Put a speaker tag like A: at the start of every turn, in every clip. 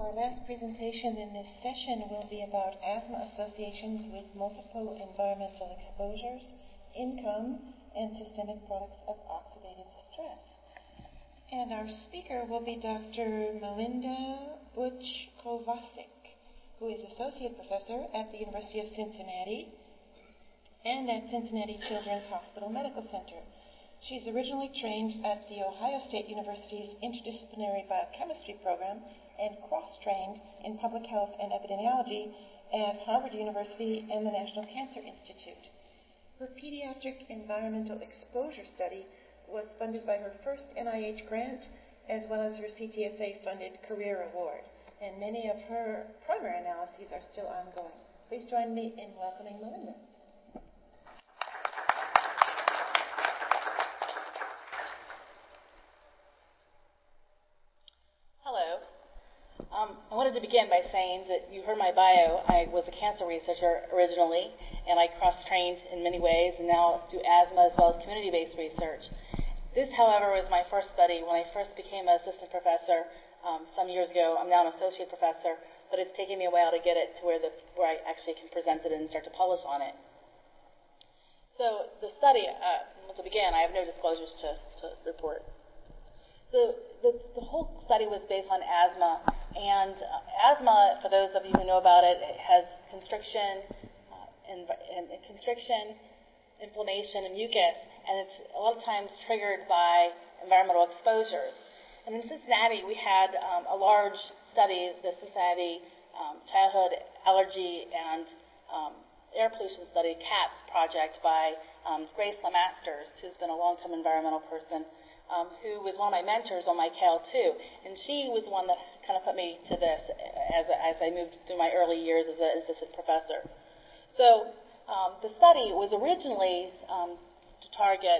A: our last presentation in this session will be about asthma associations with multiple environmental exposures, income, and systemic products of oxidative stress. And our speaker will be Dr. Melinda Butch-Kovacic, who is Associate Professor at the University of Cincinnati and at Cincinnati Children's Hospital Medical Center. She's originally trained at the Ohio State University's Interdisciplinary Biochemistry Program and cross-trained in public health and epidemiology at Harvard University and the National Cancer Institute. Her pediatric environmental exposure study was funded by her first NIH grant as well as her CTSA-funded Career Award, and many of her primary analyses are still ongoing. Please join me in welcoming Melinda.
B: I wanted to begin by saying that you heard my bio. I was a cancer researcher originally, and I cross-trained in many ways, and now do asthma as well as community-based research. This, however, was my first study when I first became an assistant professor some years ago. I'm now an associate professor, but it's taken me a while to get it to where I actually can present it and start to publish on it. So the study, to begin, I have no disclosures to report. So the whole study was based on asthma, and asthma, for those of you who know about it, it has constriction, inflammation, and mucus, and it's a lot of times triggered by environmental exposures. And in Cincinnati, we had a large study, the Cincinnati Childhood Allergy and Air Pollution Study, CAPS project, by Grace Lemasters, who's been a long-time environmental person, who was one of my mentors on my CAL2, and she was the one that kind of put me to this as I moved through my early years as an assistant professor. So the study was originally to target,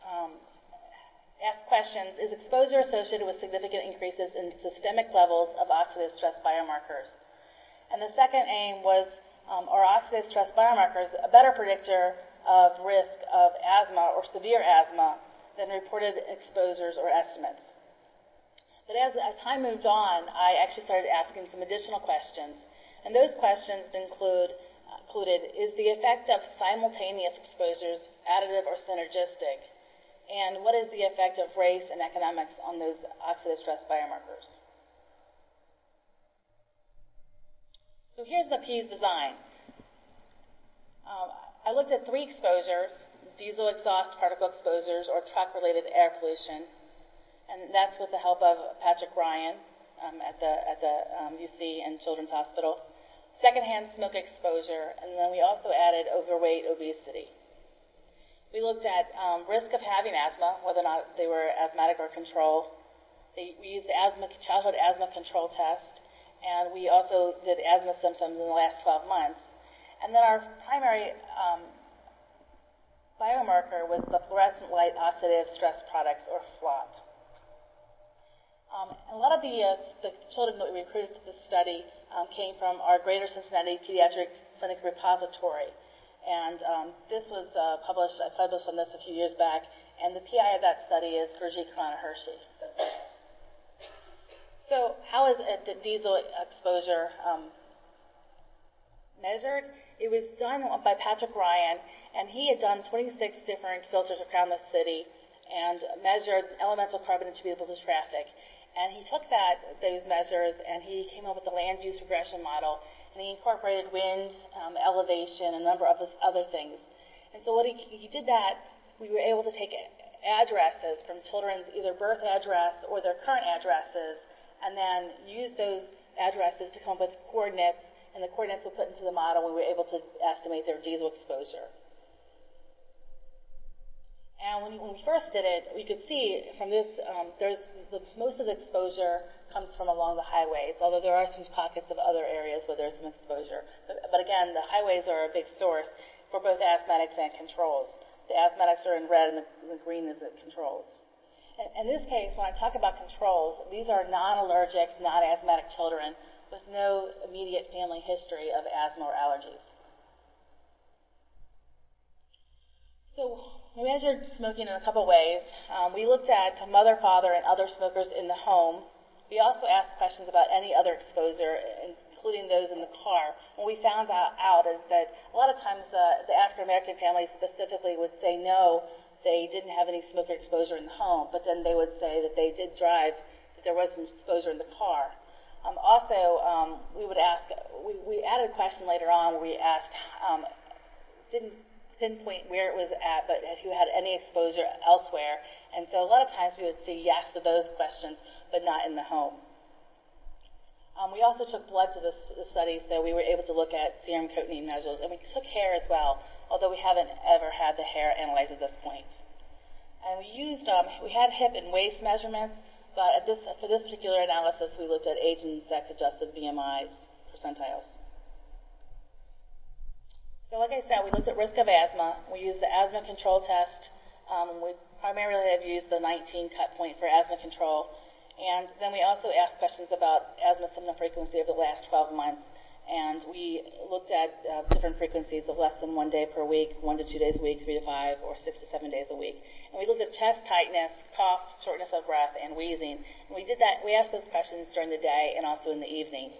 B: ask questions, is exposure associated with significant increases in systemic levels of oxidative stress biomarkers? And the second aim was, are oxidative stress biomarkers a better predictor of risk of asthma or severe asthma than reported exposures or estimates? But as time moved on, I actually started asking some additional questions. And those questions included, is the effect of simultaneous exposures additive or synergistic? And what is the effect of race and economics on those oxidative stress biomarkers? So here's the PEAS design. I looked at 3 exposures: diesel exhaust particle exposures or truck-related air pollution, and that's with the help of Patrick Ryan at the UC and Children's Hospital. Secondhand smoke exposure, and then we also added overweight, obesity. We looked at risk of having asthma, whether or not they were asthmatic or control. We used the childhood asthma control test, and we also did asthma symptoms in the last 12 months. And then our primary biomarker was the fluorescent light oxidative stress products, or FLOP. A lot of the children that we recruited to this study came from our Greater Cincinnati Pediatric Clinic Repository. And this was published, I published on this a few years back, and the PI of that study is Gurjit Khurana Hershey. So how is diesel exposure measured? It was done by Patrick Ryan, and he had done 26 different filters around the city and measured elemental carbon attributable to traffic. And he took those measures, and he came up with a land use regression model, and he incorporated wind, elevation, and a number of other things. And so he did that, we were able to take addresses from children's either birth address or their current addresses, and then use those addresses to come up with coordinates, and the coordinates were put into the model, and we were able to estimate their diesel exposure. And when we first did it, we could see from this, most of the exposure comes from along the highways, although there are some pockets of other areas where there's some exposure. But again, the highways are a big source for both asthmatics and controls. The asthmatics are in red, and the green is the controls. In this case, when I talk about controls, these are non-allergic, non-asthmatic children with no immediate family history of asthma or allergies. So we measured smoking in a couple ways. We looked at mother, father, and other smokers in the home We also asked questions about any other exposure, including those in the car. What we found out is that a lot of times the African American families specifically would say no, they didn't have any smoker exposure in the home, but then they would say that they did drive, that there was some exposure in the car. We would ask, we added a question later on where we asked, didn't pinpoint where it was at, but if you had any exposure elsewhere. And so a lot of times we would say yes to those questions, but not in the home. We also took blood to the study, so we were able to look at serum cotinine measures, and we took hair as well, although we haven't ever had the hair analyzed at this point. And we used, we had hip and waist measurements, but for this particular analysis, we looked at age and sex-adjusted BMI percentiles. So like I said, we looked at risk of asthma. We used the asthma control test. We primarily have used the 19 cut point for asthma control. And then we also asked questions about asthma symptom frequency over the last 12 months. And we looked at different frequencies of less than 1 day per week, 1 to 2 days a week, 3 to 5, or 6 to 7 days a week. And we looked at chest tightness, cough, shortness of breath, and wheezing. And we did that. We asked those questions during the day and also in the evening.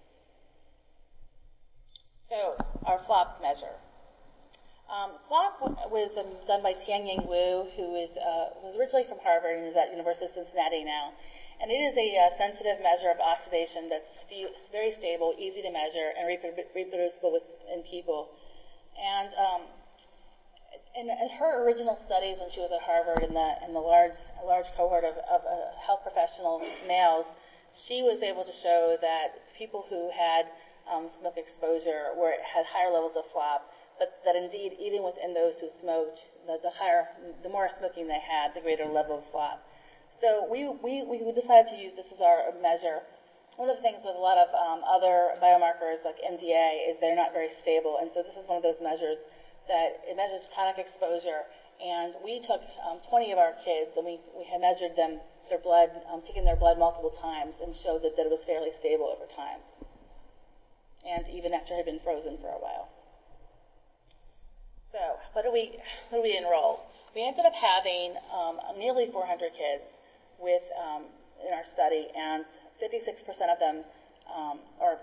B: So our FLOP measure. FLOP was done by Tianying Wu, who was originally from Harvard and is at University of Cincinnati now. And it is a sensitive measure of oxidation that's very stable, easy to measure, and reproducible in people. And in her original studies when she was at Harvard in the large cohort of health professional males, she was able to show that people who had smoke exposure had higher levels of FLOP, but that indeed, even within those who smoked, the more smoking they had, the greater level of FLOP. So we decided to use this as our measure. One of the things with a lot of other biomarkers like MDA is they're not very stable, and so this is one of those measures that it measures chronic exposure. And we took 20 of our kids, and we had measured their blood, taken their blood multiple times, and showed that it was fairly stable over time, and even after it had been frozen for a while. So what do we enroll? We ended up having nearly 400 kids in our study, and 56% of them, or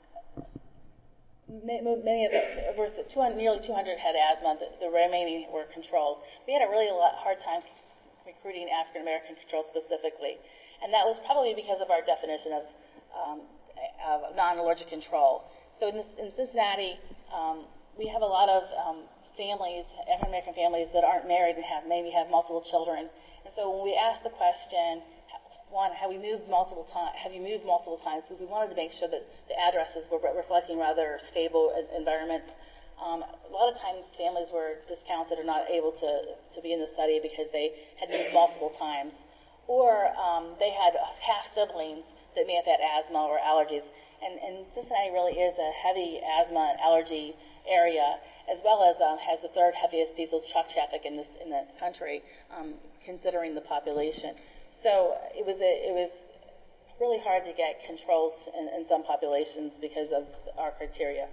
B: many of them, nearly 200 had asthma. The remaining were controlled. We had a really hard time recruiting African American controls specifically, and that was probably because of our definition of non-allergic control. So in Cincinnati, we have a lot of families, African American families that aren't married and maybe have multiple children. And so when we asked the question, one, have you moved multiple times? Because we wanted to make sure that the addresses were reflecting rather stable environments. A lot of times families were discounted or not able to be in the study because they had moved multiple times, or they had half siblings that may have had asthma or allergies. And Cincinnati really is a heavy asthma allergy area, as well as has the third heaviest diesel truck traffic in the country, considering the population. So it was really hard to get controls in some populations because of our criteria.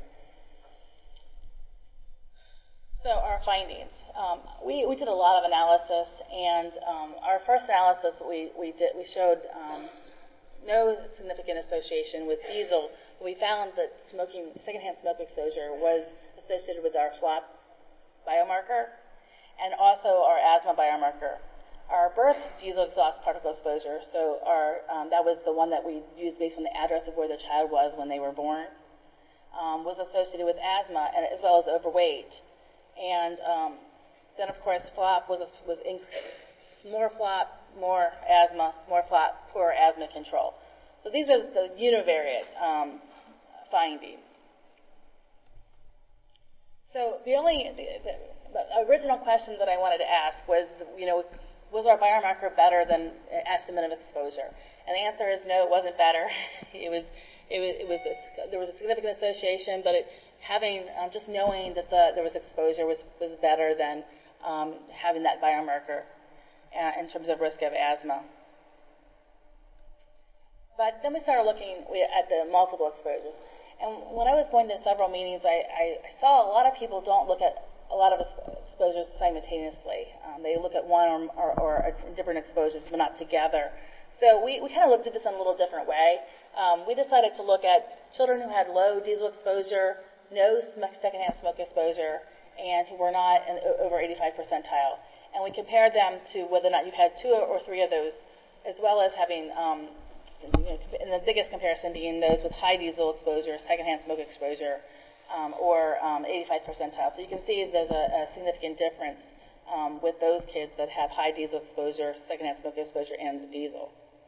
B: So our findings. We did a lot of analysis, and our first analysis we showed no significant association with diesel. We found that secondhand smoke exposure was associated with our FLOP biomarker and also our asthma biomarker. Our birth diesel exhaust particle exposure, so that was the one that we used based on the address of where the child was when they were born, was associated with asthma as well as overweight. And then, of course, FLOP was increased. More FLOP, more asthma, more FLOP, poor asthma control. So these are the univariate findings. So the original question that I wanted to ask was, was our biomarker better than estimate of exposure? And the answer is no, it wasn't better. There was a significant association, but just knowing that there was exposure was better than having that biomarker in terms of risk of asthma. But then we started looking at the multiple exposures. And when I was going to several meetings, I saw a lot of people don't look at a lot of exposures simultaneously. They look at one or different exposures, but not together. So we kind of looked at this in a little different way. We decided to look at children who had low diesel exposure, no secondhand smoke exposure, and who were not over 85 percentile. And we compared them to whether or not you had 2 or 3 of those, as well as having, and the biggest comparison being those with high diesel exposure, secondhand smoke exposure, or 85 percentile. So you can see there's a significant difference with those kids that have high diesel exposure, secondhand smoke exposure, and diesel.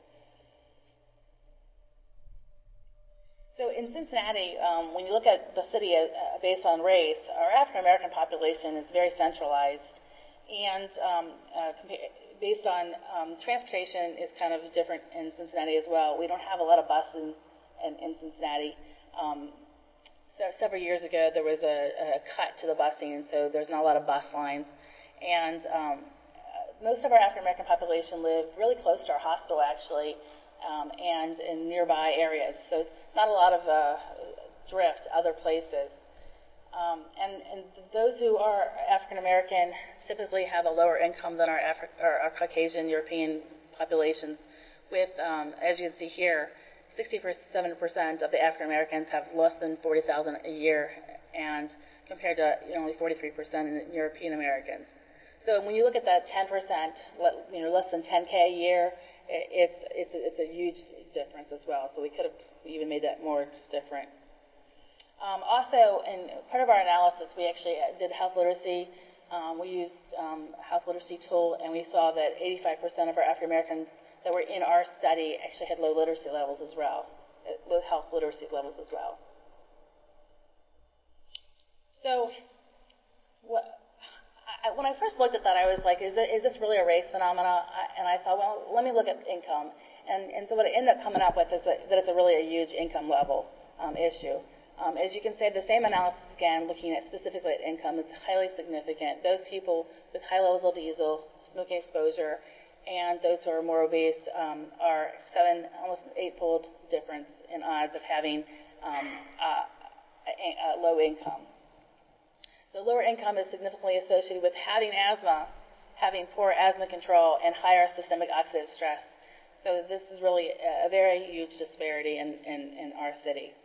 B: So in Cincinnati, when you look at the city based on race, our African American population is very centralized, and based on transportation is kind of different in Cincinnati as well. We don't have a lot of buses in Cincinnati. So several years ago, there was a cut to the busing, and so there's not a lot of bus lines. And most of our African American population live really close to our hospital, actually, and in nearby areas. So not a lot of drift other places. And those who are African American typically have a lower income than our Caucasian European populations, with, as you can see here, 67% of the African Americans have less than $40,000 a year, and compared to only 43% in European Americans. So when you look at that 10%, less than 10K a year, it's a huge difference as well. So we could have even made that more different. Also, in part of our analysis, we actually did health literacy. We used a health literacy tool, and we saw that 85% of our African Americans that were in our study actually had low literacy levels as well, low health literacy levels as well. So when I first looked at that, I was like, is this really a race phenomena? And I thought, well, let me look at income. And so what I ended up coming up with is that it's really a huge income level issue. As you can see, the same analysis again, looking at specifically at income, is highly significant. Those people with high levels of diesel, smoking exposure, and those who are more obese are 7, almost 8-fold difference in odds of having a low income. So lower income is significantly associated with having asthma, having poor asthma control, and higher systemic oxidative stress. So this is really a very huge disparity in our city.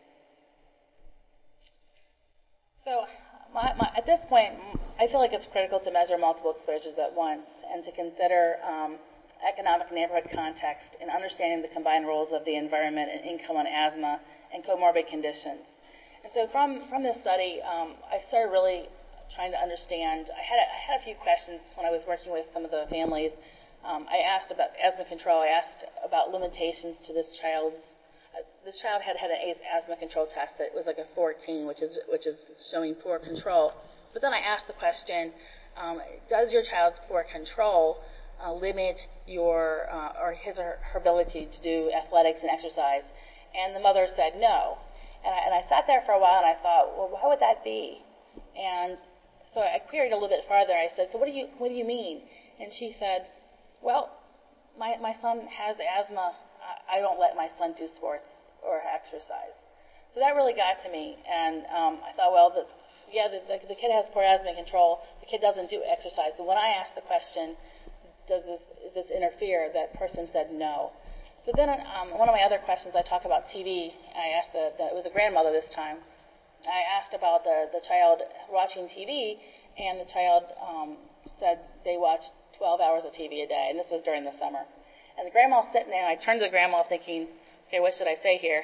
B: So at this point, I feel like it's critical to measure multiple exposures at once and to consider economic neighborhood context in understanding the combined roles of the environment and income on asthma and comorbid conditions. And so from this study, I started really trying to understand. I had a few questions when I was working with some of the families. I asked about asthma control. I asked about limitations to this child's. This child had an asthma control test that was like a 14, which is showing poor control. But then I asked the question, does your child's poor control limit your or his or her ability to do athletics and exercise? And the mother said no. And I sat there for a while and I thought, well, why would that be? And so I queried a little bit farther. I said, so what do you mean? And she said, well, my son has asthma. I don't let my son do sports or exercise. So that really got to me, and I thought, well, the kid has poor asthma control. The kid doesn't do exercise. So when I asked the question, does this interfere, that person said no. So then one of my other questions, I talk about TV. I asked it was a grandmother this time. I asked about the child watching TV, and the child said they watched 12 hours of TV a day, and this was during the summer. And the grandma was sitting there, and I turned to the grandma thinking, okay, what should I say here?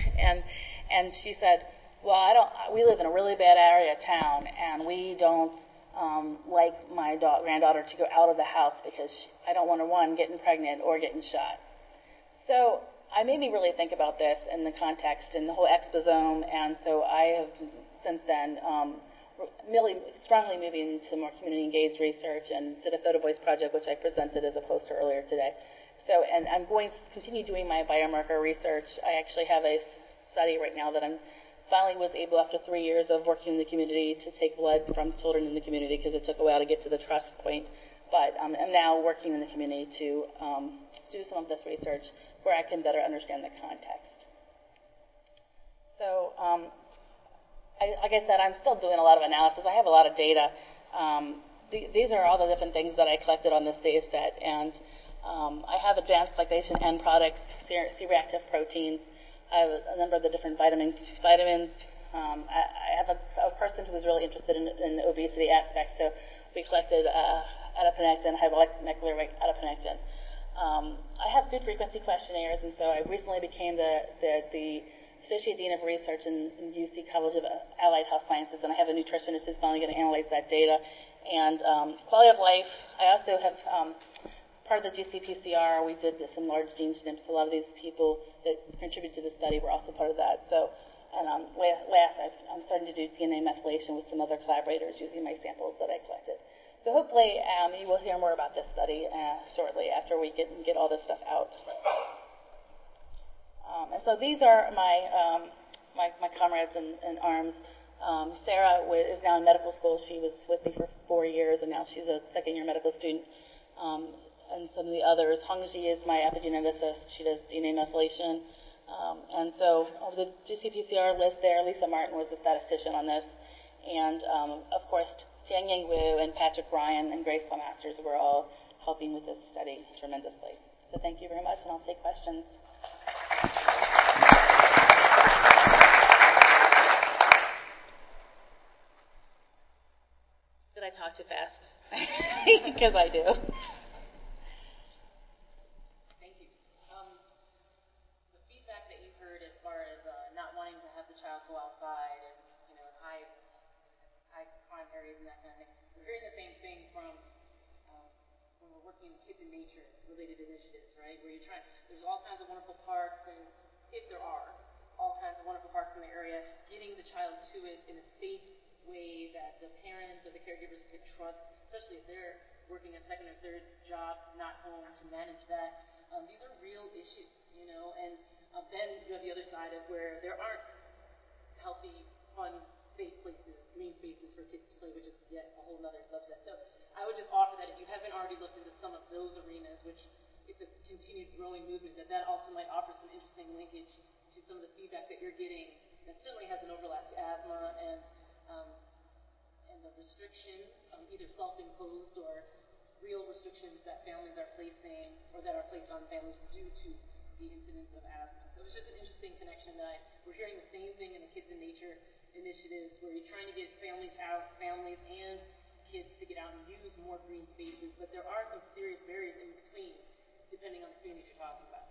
B: and she said, well, we live in a really bad area of town, and we don't like my granddaughter to go out of the house because I don't want her, one, getting pregnant or getting shot. So I made me really think about this in the context and the whole exposome, and so I have since then really strongly moving into more community-engaged research and did a Photo Voice project, which I presented as a poster earlier today. So, and I'm going to continue doing my biomarker research. I actually have a study right now that I finally was able, after 3 years of working in the community, to take blood from children in the community because it took a while to get to the trust point. But I'm now working in the community to do some of this research where I can better understand the context. So, like I said, I'm still doing a lot of analysis. I have a lot of data. These are all the different things that I collected on this data set, and I have advanced glycation end products, C-reactive proteins. I have a number of the different vitamins. I have a person who was really interested in the obesity aspect, so we collected adiponectin, high molecular weight adiponectin. I have food frequency questionnaires, and so I recently became the Associate Dean of Research in UC College of Allied Health Sciences, and I have a nutritionist who's finally going to analyze that data. And quality of life, I also have part of the GCPCR, we did some large gene SNPs. A lot of these people that contributed to the study were also part of that. So, and last, I'm starting to do DNA methylation with some other collaborators using my samples that I collected. So hopefully you will hear more about this study shortly after we get all this stuff out. And so these are my comrades in arms. Sarah is now in medical school. She was with me for 4 years, and now she's a second-year medical student. And some of the others, Hongji is my epigeneticist. She does DNA methylation. And so of the GCPCR list there, Lisa Martin was the statistician on this. And, of course, Tianying Wu and Patrick Ryan and Grace Masters were all helping with this study tremendously. So thank you very much, and I'll take questions. Did I talk too fast? Because I do.
C: Thank you. The feedback that you heard as far as not wanting to have the child go outside and, high crime areas and that kind of thing, we're hearing the same thing from when we're working in Kids in Nature related initiatives, right? Where there's all kinds of wonderful parks, and if there are, all kinds of wonderful parks in the area, getting the child to it in a safe way that the parents or the caregivers could trust, especially if they're working a second or third job, not home, to manage that. These are real issues, and then you have the other side of where there aren't healthy, fun, safe places, green spaces for kids to play, which is yet a whole other subset. So I would just offer that if you haven't already looked into some of those arenas, which it's a continued growing movement, that also might offer some interesting linkage to some of the feedback that you're getting that certainly has an overlap to asthma and the restrictions, either self-imposed or real restrictions that families are placing or that are placed on families due to the incidence of asthma. So it was just an interesting connection that we're hearing the same thing in the Kids in Nature initiatives where you're trying to get families out, families and kids to get out and use more green spaces, but there are some serious barriers in between depending on the community you're talking about.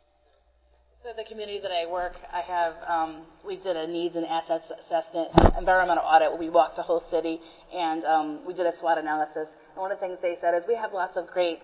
B: So the community that I work, we did a needs and assets assessment, environmental audit, where we walked the whole city, and we did a SWOT analysis. And one of the things they said is we have lots of great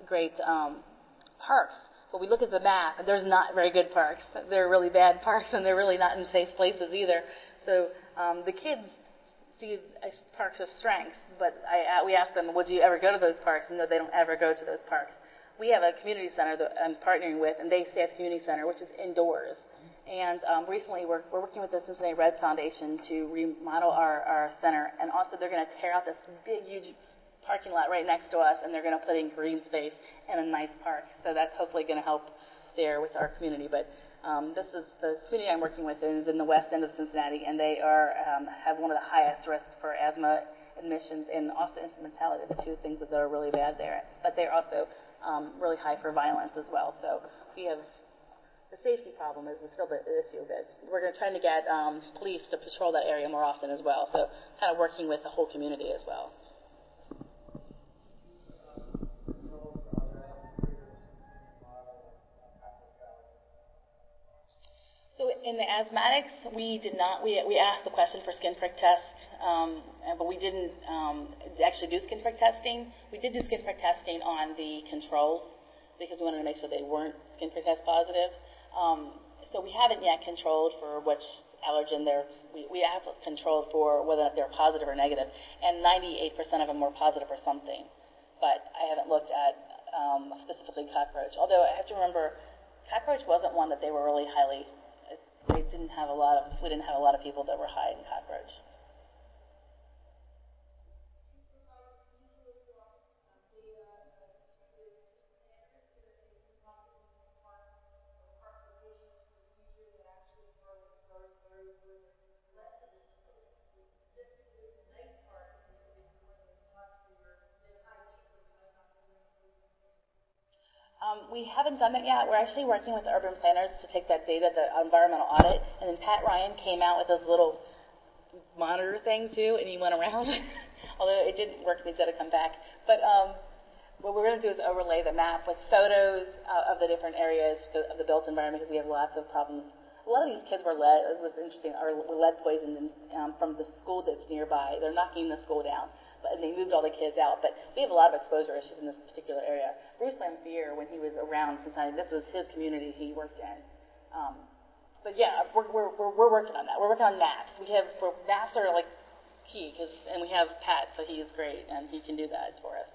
B: parks, but we look at the map, and there's not very good parks. They're really bad parks, and they're really not in safe places either. So the kids see parks as strengths, but we asked them, would you ever go to those parks? And no, they don't ever go to those parks. We have a community center that I'm partnering with, and they stay at the community center, which is indoors. And recently we're working with the Cincinnati Red Foundation to remodel our center, and also they're going to tear out this big, huge parking lot right next to us, and they're going to put in green space and a nice park. So that's hopefully going to help there with our community. But this is the community I'm working with is in the west end of Cincinnati, and they have one of the highest risks for asthma admissions and also infant mortality, the two things that are really bad there. But they're also really high for violence as well. So we have the safety problem is still the issue, but we're trying to get police to patrol that area more often as well. So kind of working with the whole community as well. So in the asthmatics, we did not. We asked the question for skin prick test, but we didn't actually do skin prick testing. We did do skin prick testing on the controls because we wanted to make sure they weren't skin prick test positive. So we haven't yet controlled for which allergen we have controlled for whether or not they're positive or negative, and 98% of them were positive for something. But I haven't looked at specifically cockroach. Although I have to remember, cockroach wasn't one that they were really highly. We didn't have a lot of people that were high in cockroach. We haven't done that yet. We're actually working with urban planners to take that data, the environmental audit, and then Pat Ryan came out with those little monitor thing too, and he went around. Although it didn't work, they said to come back. But what we're going to do is overlay the map with photos of the different areas of the built environment, because we have lots of problems. A lot of these kids were lead, it was interesting, are lead poisoned from the school that's nearby. They're knocking the school down, and they moved all the kids out. But we have a lot of exposure issues in this particular area. Bruce Lamphere, when he was around Cincinnati, this was his community he worked in. But yeah, we're working on that. We're working on maps. Maps are like key, and we have Pat, so he is great, and he can do that for us.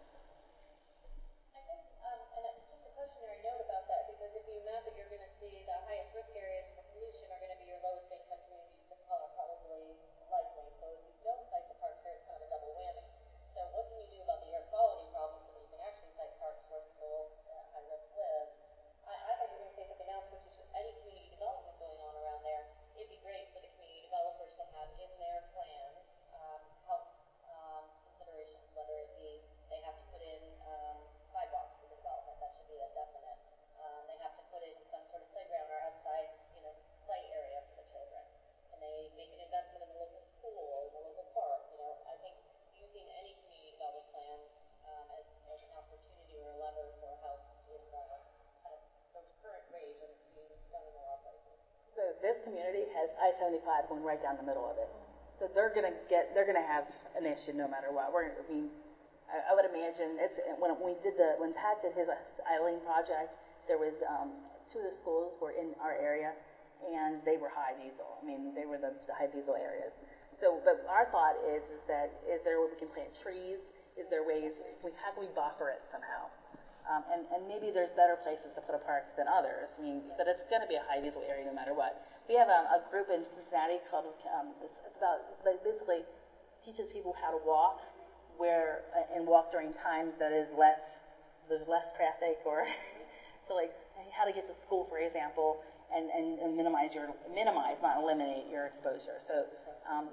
B: This community has I-75 going right down the middle of it, so they're gonna have an issue no matter what. I would imagine when Pat did his Eileen project, there was 2 of the schools were in our area, and they were high diesel. I mean, they were the high diesel areas. So, but our thought is that is there a way we can plant trees? Is there ways how can we buffer it somehow? And maybe there's better places to put a park than others. I mean, but it's going to be a high diesel area no matter what. We have a group in Cincinnati called basically teaches people how to walk and walk during times that there's less traffic, or so like how to get to school, for example, and minimize, not eliminate your exposure. So I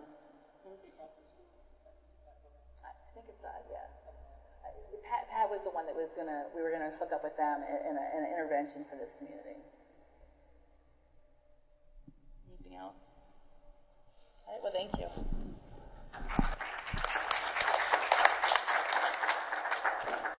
B: think it's yeah. Pat was the one that we were gonna hook up with them in an intervention for this community. Anything else? All right, well, thank you.